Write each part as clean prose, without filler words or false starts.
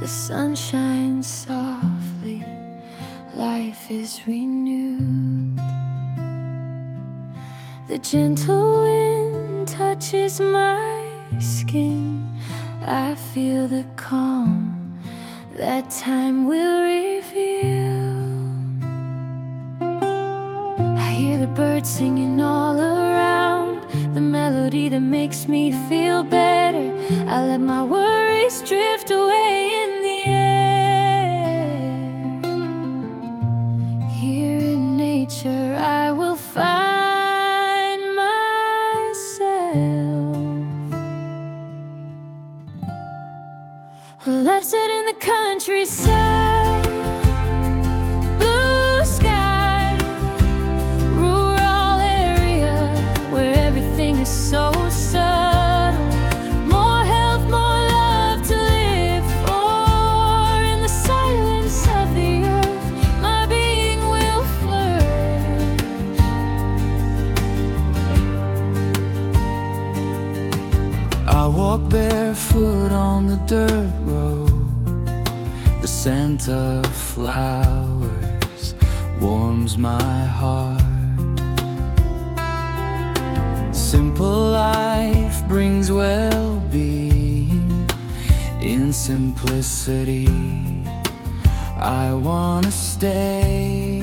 The sun shines softly, life is renewed. The gentle wind touches my skin. I feel the calm that time will reveal. I hear the birds singing all around, the melody that makes me feel better. I let my worries drift away in the air. Here in nature I will find myself. Let's sit in the countryside, blue sky, rural area where everything is so subtle. More health, more love to live for. In the silence of the earth, my being will flourish. I walk barefoot on the dirt road. The scent of flowers warms my heart. Simple life brings well-being. In simplicity I wanna stay.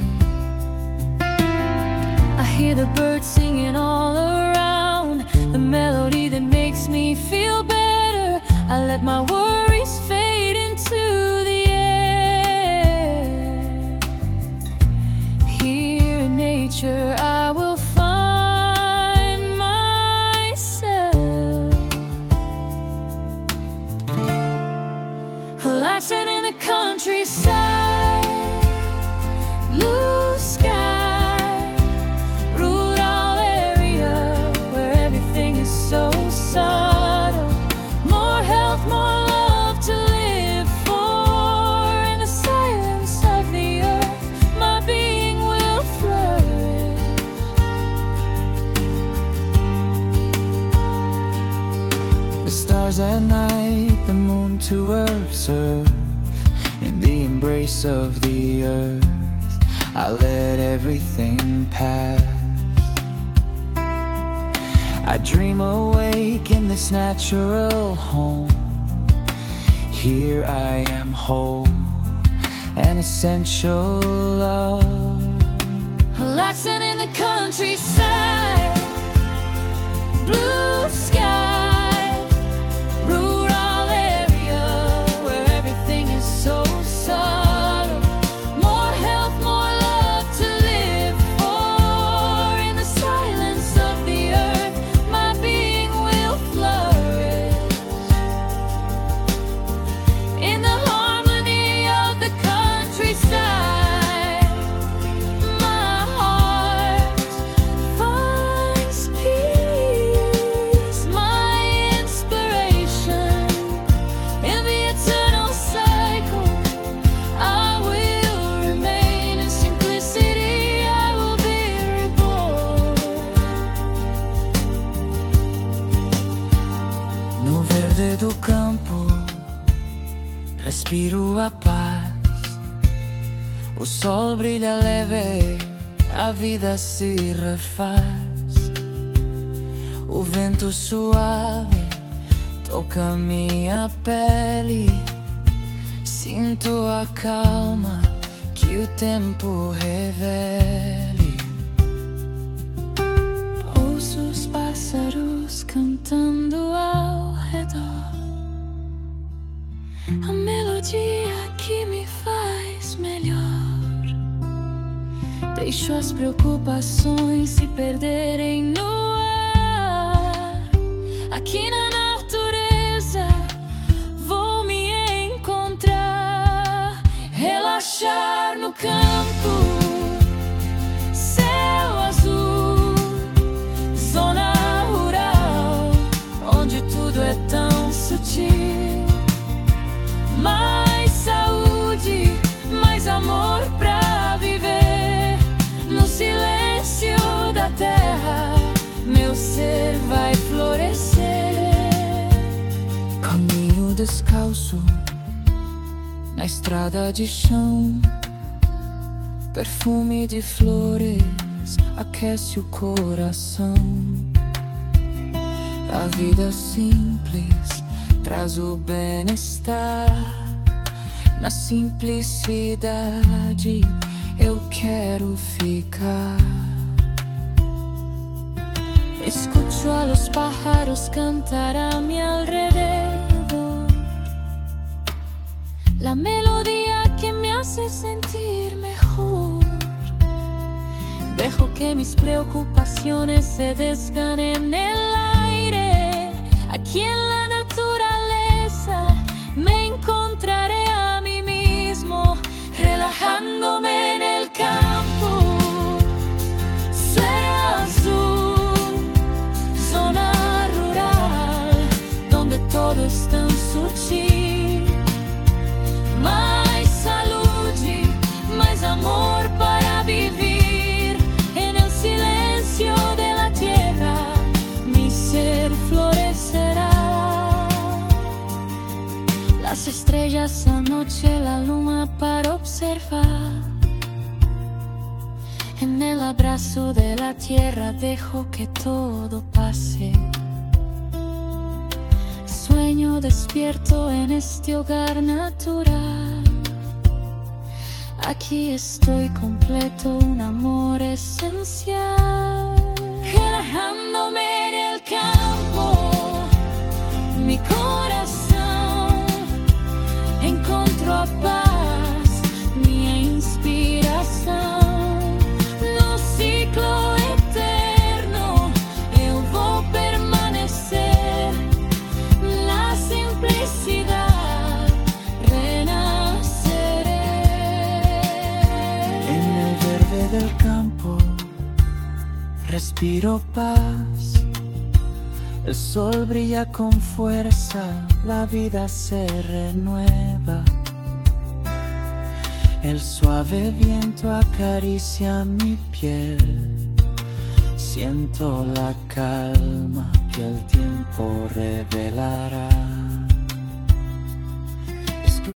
I hear the birds singing all around, the melody that makes me feel better. I let my worries fade into the air. Here in nature I will find myself. Relaxing in the countryside, blue sky, rural area where everything is so subtle. More health, more love to live for. In the silence of the earth, my being will flourish. The stars at night, the moon to observe. In the embrace of the earth, I let everything pass. I dream awake in this natural home. Here I am whole, an essential love. Relaxing in the countryside, blue sky, rural area where everything is so subtle. More health, more love to live for. In the silence of the earth, my being will flourish. In the harmony of the countryside, my heart finds peace. My inspiration in the eternal cycle, I will remain. In simplicity I will be reborn. No verde do campo respiro a paz. O sol brilha leve, a vida se refaz. O vento suave toca minha pele. Sinto a calma que o tempo revele. Ouço os pássaros cantando ao redor, a melodia que me faz melhor. Deixo as preocupações se perderem no ar. Aqui na natureza vou me encontrar. Relaxar no campo, céu azul, zona rural, onde tudo é tão sutil. Mais saúde, mais amor pra viver. No silêncio da terra, meu ser vai florescer. Caminho descalço na estrada de chão. Perfume de flores aquece o coração. A vida simples traz o bem-estar. Na simplicidade eu quero ficar. Escucho a los pájaros cantar a mi alrededor, la melodía que me hace sentir mejor. Dejo que mis preocupaciones se desgan en el aire. Aquí en la naturaleza me encontraré a mí mismo, relajándome en el campo. Suelo azul, zona rural, donde todo es tan sutil. Mais saúde, mais amor para vivir. En el silencio de la tierra, mi ser florecerá. Las estrellas anoche, la luna para observar. En el abrazo de la tierra dejo que todo pase. Sueño despierto en este hogar natural. Aquí estoy completo, un amor esencial. Relajándome en el campo, mi corazón encontró paz, mi inspiração. No ciclo eterno eu vou permanecer. La simplicidad renaceré. En el verde del campo respiro paz. El sol brilla con fuerza, la vida se renueva. El suave viento acaricia mi piel. Siento la calma que el tiempo revelará.